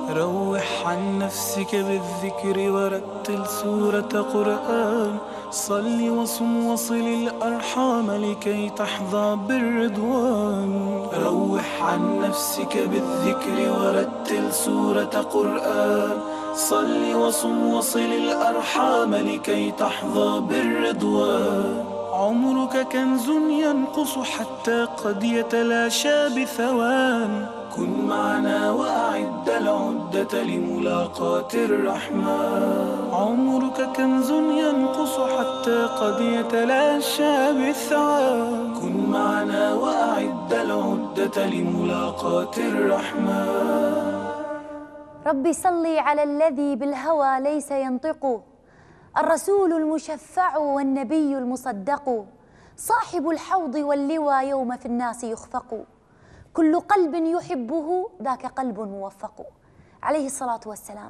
روح عن نفسك بالذكر ورتل سورة قرآن. صل وصم وصل الأرحام لكي تحظى بالرضوان. روح عن نفسك بالذكر ورتل سورة قرآن. صل وصم وصل الأرحام لكي تحظى بالرضوان. عمرك كنز ينقص حتى قد يتلاشى بثوان. كن معنا وأعد العدة لملاقاة الرحمن. عمرك كنز ينقص حتى قد يتلاشى بالثوان. كن معنا وأعد العدة لملاقاة الرحمن. ربي صلي على الذي بالهوى ليس ينطق، الرسول المشفع والنبي المصدق، صاحب الحوض واللوى يوم في الناس يخفق، كل قلب يحبه ذاك قلب موفق. عليه الصلاة والسلام.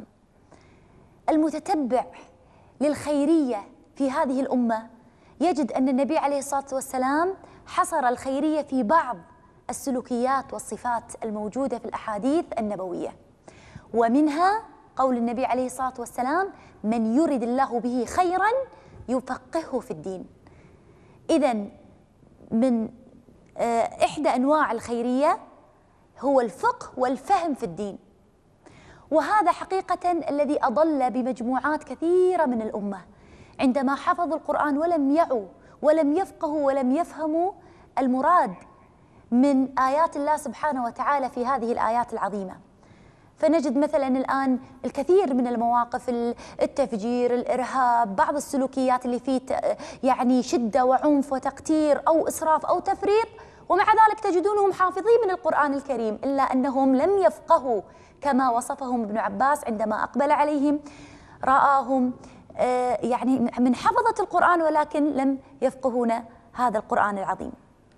المتتبع للخيرية في هذه الأمة يجد أن النبي عليه الصلاة والسلام حصر الخيرية في بعض السلوكيات والصفات الموجودة في الأحاديث النبوية، ومنها قول النبي عليه الصلاة والسلام: من يرد الله به خيرا يفقهه في الدين. إذن من إحدى أنواع الخيرية هو الفقه والفهم في الدين، وهذا حقيقة الذي أضل بمجموعات كثيرة من الأمة عندما حفظوا القرآن ولم يعوا ولم يفقهوا ولم يفهموا المراد من آيات الله سبحانه وتعالى في هذه الآيات العظيمة. فنجد مثلا الآن الكثير من المواقف، التفجير، الإرهاب، بعض السلوكيات اللي فيه يعني شدة وعنف وتقتير أو إسراف أو تفريط، ومع ذلك تجدونهم حافظين من القرآن الكريم، إلا أنهم لم يفقهوا كما وصفهم ابن عباس عندما أقبل عليهم رآهم يعني من حفظة القرآن ولكن لم يفقهون هذا القرآن العظيم.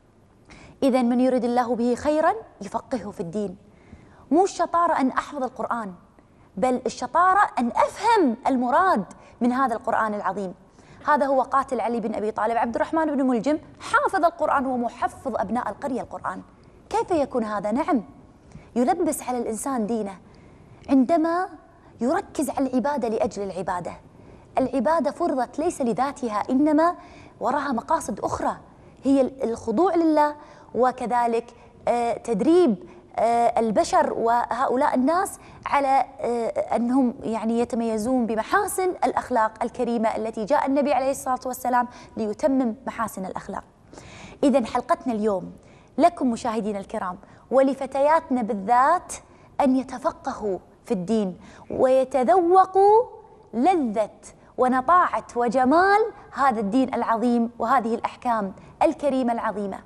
إذن من يريد الله به خيرا يفقهه في الدين. مو الشطارة أن أحفظ القرآن، بل الشطارة أن أفهم المراد من هذا القرآن العظيم. هذا هو قاتل علي بن أبي طالب. عبد الرحمن بن ملجم حافظ القرآن ومحفظ أبناء القرية القرآن. كيف يكون هذا؟ نعم، يلبس على الإنسان دينه عندما يركز على العبادة لأجل العبادة. العبادة فرضت ليس لذاتها، إنما وراها مقاصد أخرى، هي الخضوع لله، وكذلك تدريب البشر وهؤلاء الناس على أنهم يعني يتميزون بمحاسن الأخلاق الكريمة التي جاء النبي عليه الصلاة والسلام ليتمم محاسن الأخلاق. إذن حلقتنا اليوم لكم مشاهدينا الكرام ولفتياتنا بالذات أن يتفقهوا في الدين ويتذوقوا لذة ونطاعة وجمال هذا الدين العظيم وهذه الأحكام الكريمة العظيمة.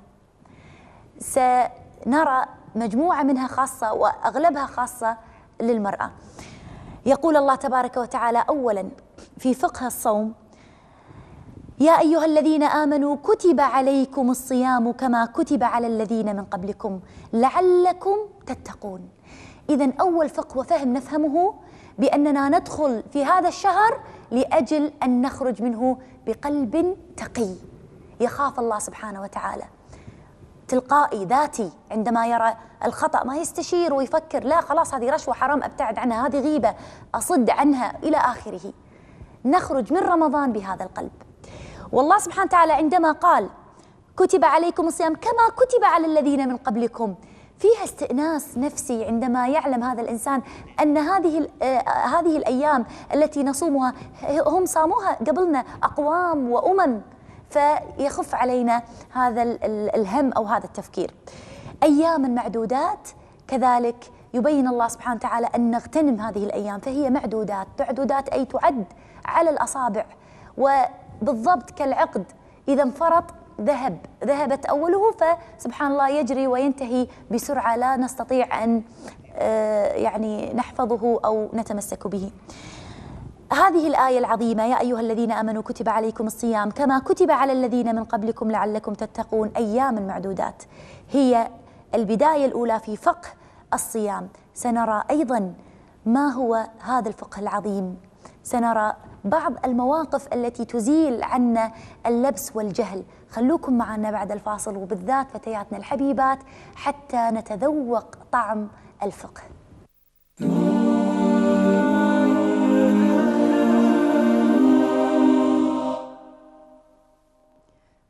سنرى مجموعة منها خاصة وأغلبها خاصة للمرأة. يقول الله تبارك وتعالى أولا في فقه الصوم: يا أيها الذين آمنوا كتب عليكم الصيام كما كتب على الذين من قبلكم لعلكم تتقون. إذن أول فقه وفهم نفهمه بأننا ندخل في هذا الشهر لأجل أن نخرج منه بقلب تقي يخاف الله سبحانه وتعالى، تلقائي ذاتي، عندما يرى الخطأ ما يستشير ويفكر لا خلاص هذه رشوة حرام أبتعد عنها، هذه غيبة أصد عنها إلى آخره. نخرج من رمضان بهذا القلب. والله سبحانه وتعالى عندما قال كتب عليكم الصيام كما كتب على الذين من قبلكم، فيها استئناس نفسي عندما يعلم هذا الإنسان أن هذه الأيام التي نصومها هم صاموها قبلنا أقوام وأمم، فيخف علينا هذا الهم أو هذا التفكير. أيام معدودات كذلك يبين الله سبحانه وتعالى أن نغتنم هذه الأيام، فهي معدودات أي تعد على الأصابع، وبالضبط كالعقد إذا انفرط ذهبت أوله، فسبحان الله يجري وينتهي بسرعة لا نستطيع أن يعني نحفظه أو نتمسك به. هذه الآية العظيمة يا أيها الذين آمنوا كتب عليكم الصيام كما كتب على الذين من قبلكم لعلكم تتقون، أيام معدودات هي البداية الأولى في فقه الصيام. سنرى أيضا ما هو هذا الفقه العظيم، سنرى بعض المواقف التي تزيل عنا اللبس والجهل. خلوكم معنا بعد الفاصل، وبالذات فتياتنا الحبيبات، حتى نتذوق طعم الفقه.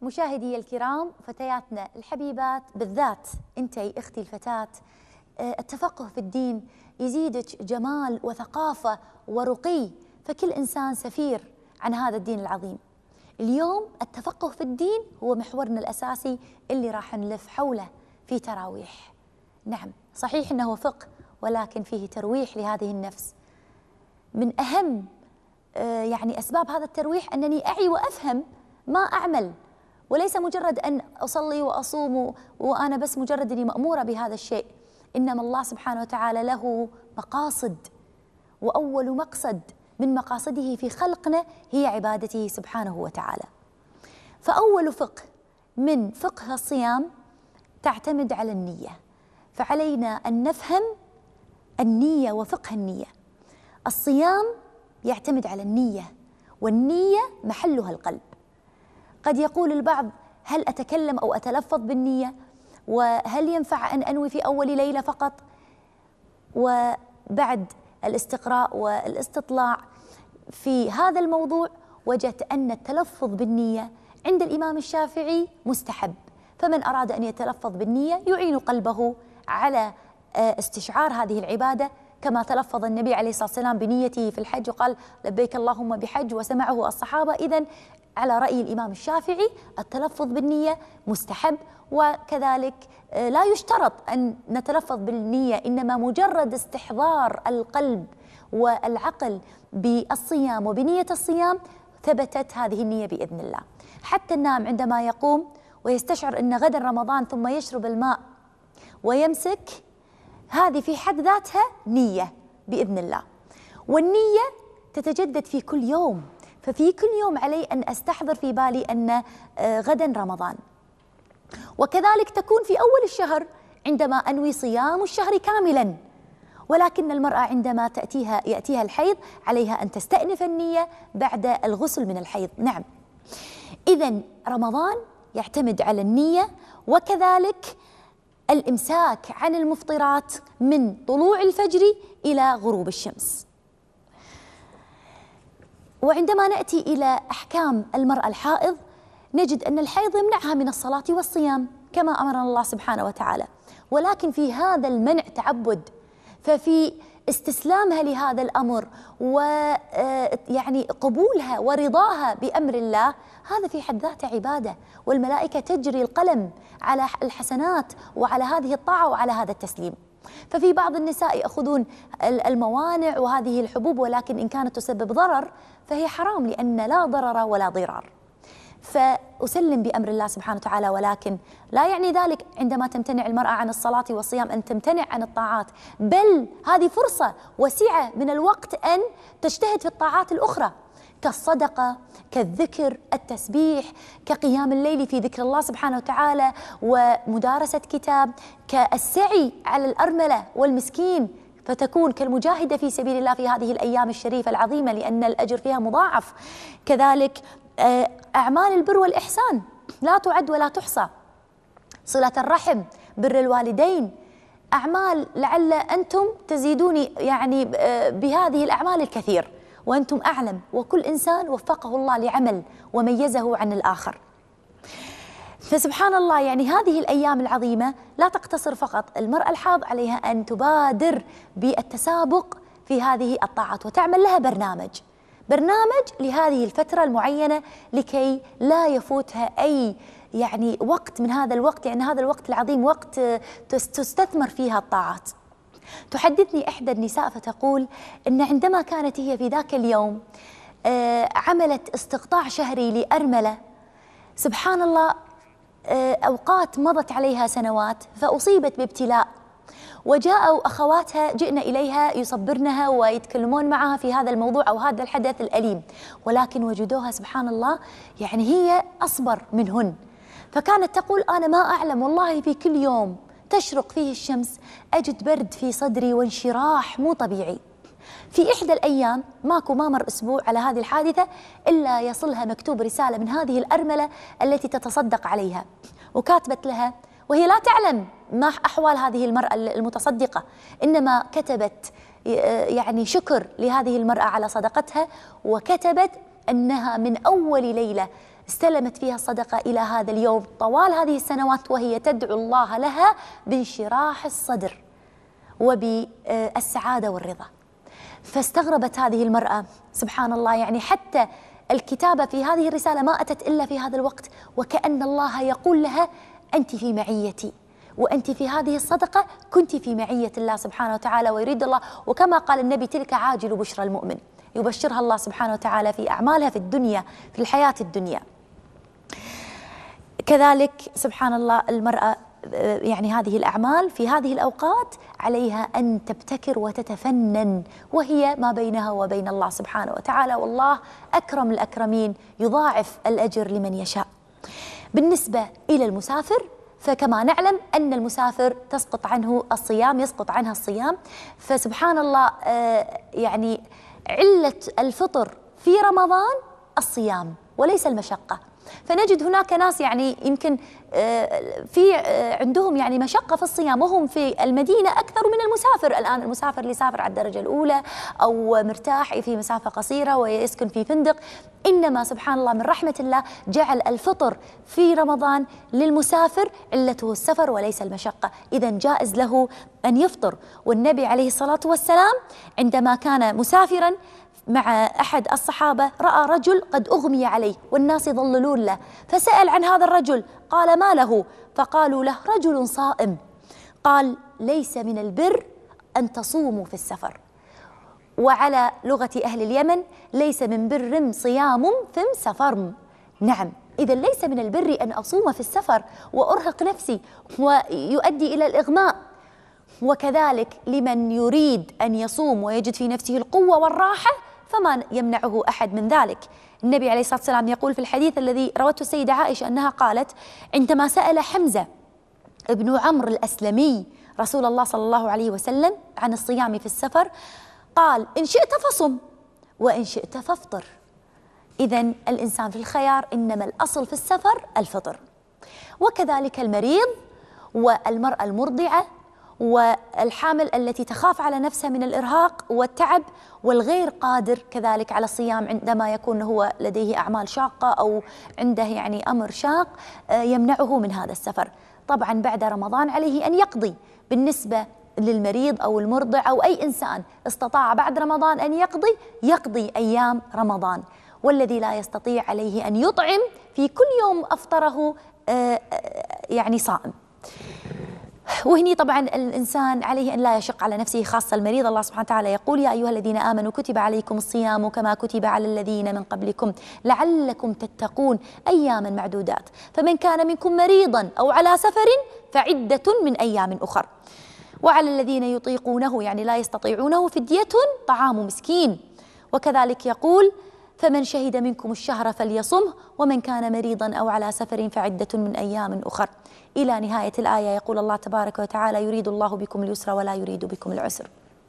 مشاهدي الكرام، فتياتنا الحبيبات، بالذات انتي اختي الفتاة، التفقه في الدين يزيدك جمال وثقافة ورقي، فكل إنسان سفير عن هذا الدين العظيم. اليوم التفقه في الدين هو محورنا الأساسي اللي راح نلف حوله في تراويح. نعم صحيح أنه فقه، ولكن فيه ترويح لهذه النفس. من أهم يعني أسباب هذا الترويح أنني أعي وأفهم ما أعمل، وليس مجرد أن أصلي وأصوم وأنا بس مجرد أني مأمورة بهذا الشيء، إنما الله سبحانه وتعالى له مقاصد، وأول مقصد من مقاصده في خلقنا هي عبادته سبحانه وتعالى. فأول فقه من فقه الصيام تعتمد على النية، فعلينا أن نفهم النية وفقه النية. الصيام يعتمد على النية، والنية محلها القلب. قد يقول البعض: هل أتكلم أو أتلفظ بالنية؟ وهل ينفع أن أنوي في أول ليلة فقط؟ وبعد الاستقراء والاستطلاع في هذا الموضوع وجدت أن التلفظ بالنية عند الإمام الشافعي مستحب، فمن أراد أن يتلفظ بالنية يعين قلبه على استشعار هذه العبادة، كما تلفظ النبي عليه الصلاة والسلام بنيته في الحج وقال: لبيك اللهم بحج، وسمعه الصحابة. إذن على رأي الإمام الشافعي التلفظ بالنية مستحب، وكذلك لا يشترط أن نتلفظ بالنية، إنما مجرد استحضار القلب والعقل بالصيام وبنية الصيام ثبتت هذه النية بإذن الله. حتى النائم عندما يقوم ويستشعر أن غدا رمضان ثم يشرب الماء ويمسك، هذه في حد ذاتها نية بإذن الله. والنية تتجدد في كل يوم، ففي كل يوم علي أن أستحضر في بالي أن غدا رمضان. وكذلك تكون في أول الشهر عندما أنوي صيام الشهر كاملا. ولكن المرأة عندما يأتيها الحيض عليها أن تستأنف النية بعد الغسل من الحيض. نعم، إذن رمضان يعتمد على النية، وكذلك الإمساك عن المفطرات من طلوع الفجر إلى غروب الشمس. وعندما نأتي إلى أحكام المرأة الحائض نجد أن الحيض يمنعها من الصلاة والصيام كما أمرنا الله سبحانه وتعالى، ولكن في هذا المنع تعبد، ففي استسلامها لهذا الأمر ويعني قبولها ورضاها بأمر الله، هذا في حد ذاته عبادة، والملائكة تجري القلم على الحسنات وعلى هذه الطاعة وعلى هذا التسليم. ففي بعض النساء يأخذون الموانع وهذه الحبوب، ولكن إن كانت تسبب ضرر فهي حرام، لأن لا ضرر ولا ضرار. فأسلم بأمر الله سبحانه وتعالى، ولكن لا يعني ذلك عندما تمتنع المرأة عن الصلاة والصيام أن تمتنع عن الطاعات، بل هذه فرصة وسعة من الوقت أن تجتهد في الطاعات الأخرى كالصدقة، كالذكر، التسبيح، كقيام الليل في ذكر الله سبحانه وتعالى ومدارسة كتاب، كالسعي على الأرملة والمسكين، فتكون كالمجاهدة في سبيل الله في هذه الأيام الشريفة العظيمة لأن الأجر فيها مضاعف. كذلك أعمال البر والإحسان لا تعد ولا تحصى، صلة الرحم، بر الوالدين، أعمال لعل أنتم تزيدوني يعني بهذه الأعمال الكثير وأنتم أعلم، وكل إنسان وفقه الله لعمل وميزه عن الآخر. فسبحان الله، يعني هذه الأيام العظيمة لا تقتصر فقط. المرأة الحاض عليها أن تبادر بالتسابق في هذه الطاعات وتعمل لها برنامج لهذه الفترة المعينة لكي لا يفوتها أي يعني وقت من هذا الوقت، يعني هذا الوقت العظيم وقت تستثمر فيها الطاعات. تحدثني إحدى النساء فتقول إن عندما كانت هي في ذاك اليوم عملت استقطاع شهري لأرملة، سبحان الله، أوقات مضت عليها سنوات فأصيبت بابتلاء، وجاءوا أخواتها جئن إليها يصبرنها ويتكلمون معها في هذا الموضوع أو هذا الحدث الأليم، ولكن وجدوها سبحان الله يعني هي أصبر منهن. فكانت تقول: أنا ما أعلم والله في كل يوم تشرق فيه الشمس أجد برد في صدري وانشراح مو طبيعي. في إحدى الأيام ما مر أسبوع على هذه الحادثة إلا يصلها مكتوب رسالة من هذه الأرملة التي تتصدق عليها، وكاتبت لها وهي لا تعلم ما أحوال هذه المرأة المتصدقة، إنما كتبت يعني شكر لهذه المرأة على صدقتها، وكتبت أنها من أول ليلة استلمت فيها الصدقة إلى هذا اليوم طوال هذه السنوات، وهي تدعو الله لها بانشراح الصدر وبالسعادة والرضا. فاستغربت هذه المرأة سبحان الله، يعني حتى الكتابة في هذه الرسالة ما أتت إلا في هذا الوقت، وكأن الله يقول لها أنت في معيتي، وأنت في هذه الصدقة كنت في معية الله سبحانه وتعالى. ويريد الله، وكما قال النبي تلك عاجل بشرى المؤمن، يبشرها الله سبحانه وتعالى في أعمالها في الدنيا، في الحياة الدنيا. كذلك سبحان الله المرأة يعني هذه الأعمال في هذه الأوقات عليها أن تبتكر وتتفنن، وهي ما بينها وبين الله سبحانه وتعالى، والله أكرم الأكرمين يضاعف الأجر لمن يشاء. بالنسبة إلى المسافر، فكما نعلم أن المسافر تسقط عنه الصيام، يسقط عنها الصيام. فسبحان الله يعني علة الفطر في رمضان الصيام وليس المشقة. فنجد هناك ناس يعني يمكن في عندهم يعني مشقة في الصيام، وهم في المدينة أكثر من المسافر. الآن المسافر اللي يسافر على الدرجة الأولى أو مرتاح في مسافة قصيرة ويسكن في فندق، إنما سبحان الله من رحمة الله جعل الفطر في رمضان للمسافر علته السفر وليس المشقة، إذا جائز له أن يفطر. والنبي عليه الصلاة والسلام عندما كان مسافرا مع أحد الصحابة رأى رجل قد أغمي عليه والناس يظللون له، فسأل عن هذا الرجل، قال ما له؟ فقالوا له رجل صائم. قال ليس من البر أن تصوموا في السفر، وعلى لغة أهل اليمن ليس من بر صيام ثم سفر. نعم، إذا ليس من البر أن أصوم في السفر وأرهق نفسي ويؤدي إلى الإغماء. وكذلك لمن يريد أن يصوم ويجد في نفسه القوة والراحة فما يمنعه أحد من ذلك. النبي عليه الصلاة والسلام يقول في الحديث الذي روته السيدة عائشة أنها قالت عندما سأل حمزة ابن عمرو الأسلمي رسول الله صلى الله عليه وسلم عن الصيام في السفر، قال إن شئت فصم وإن شئت فافطر. إذن الإنسان في الخيار، إنما الأصل في السفر الفطر. وكذلك المريض والمرأة المرضعة والحامل التي تخاف على نفسها من الإرهاق والتعب، والغير قادر كذلك على الصيام عندما يكون هو لديه أعمال شاقة أو عنده يعني أمر شاق يمنعه من هذا السفر. طبعا بعد رمضان عليه أن يقضي. بالنسبة للمريض أو المرضع أو أي إنسان استطاع بعد رمضان أن يقضي أيام رمضان، والذي لا يستطيع عليه أن يطعم في كل يوم أفطره يعني صائم. وهني طبعا الإنسان عليه أن لا يشق على نفسه، خاصة المريض. الله سبحانه وتعالى يقول يا أيها الذين آمنوا كتب عليكم الصيام كما كتب على الذين من قبلكم لعلكم تتقون أياما معدودات، فمن كان منكم مريضا أو على سفر فعدة من أيام أخر، وعلى الذين يطيقونه يعني لا يستطيعونه فدية طعام مسكين. وكذلك يقول فمن شهد منكم الشهر فليصمه ومن كان مريضا أو على سفر فعدة من أيام أخر، إلى نهاية الآية. يقول الله تبارك وتعالى يريد الله بكم اليسر ولا يريد بكم العسر.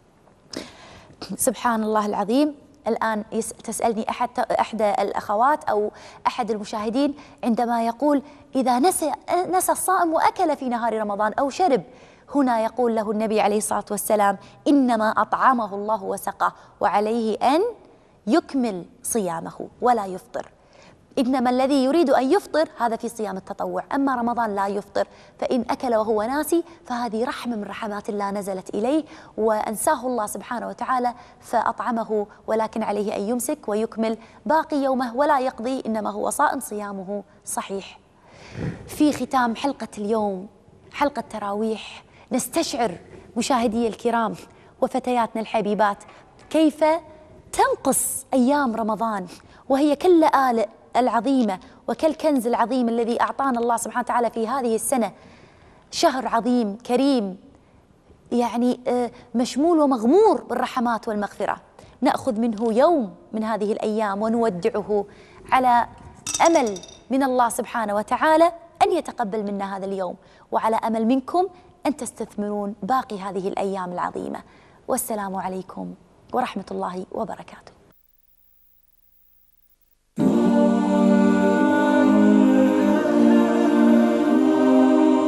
سبحان الله العظيم. الآن تسألني أحد الأخوات أو أحد المشاهدين عندما يقول إذا نسى الصائم وأكل في نهار رمضان أو شرب، هنا يقول له النبي عليه الصلاة والسلام إنما أطعمه الله وسقاه وعليه أن يكمل صيامه ولا يفطر. إنما الذي يريد أن يفطر هذا في صيام التطوع، أما رمضان لا يفطر، فإن أكل وهو ناسي فهذه رحمة من رحمات الله نزلت إليه وأنساه الله سبحانه وتعالى فأطعمه، ولكن عليه أن يمسك ويكمل باقي يومه ولا يقضي، إنما هو صائم صيامه صحيح. في ختام حلقة اليوم، حلقة تراويح، نستشعر مشاهدي الكرام وفتياتنا الحبيبات كيف تنقص أيام رمضان وهي كاللآلئ العظيمة وكالكنز العظيم الذي أعطانا الله سبحانه وتعالى في هذه السنة. شهر عظيم كريم يعني مشمول ومغمور بالرحمات والمغفرة، نأخذ منه يوم من هذه الأيام ونودعه على أمل من الله سبحانه وتعالى أن يتقبل منا هذا اليوم، وعلى أمل منكم أن تستثمرون باقي هذه الأيام العظيمة. والسلام عليكم ورحمة الله وبركاته.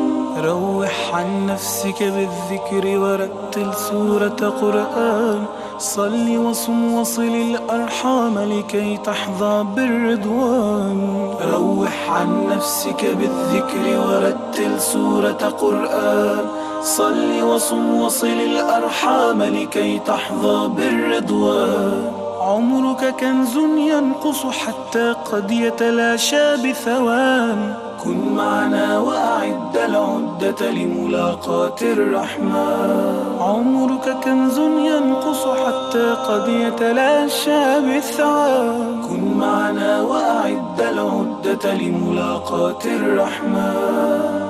روح عن نفسك بالذكر ورتل سورة قرآن، صل وصم وصل الأرحام لكي تحظى بالرضوان. روح عن نفسك بالذكر ورتل سورة قرآن. صل وصم وصل الأرحام لكي تحظى بالرضوان. عمرك كنز ينقص حتى قد يتلاشى بثوان. كن معنا وأعد العدة لملاقاة الرحمن. عمرك كنز ينقص حتى قد يتلاشى بالثوان. كن معنا وأعد العدة لملاقاة الرحمن.